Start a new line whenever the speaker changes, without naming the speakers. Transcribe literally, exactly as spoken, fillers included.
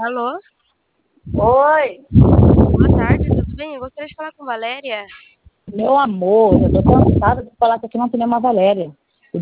Alô?
Oi,
Boa tarde, tudo bem? Eu gostaria de falar com Valéria.
meu amor, eu tô cansada de falar que aqui não tem nenhuma Valéria.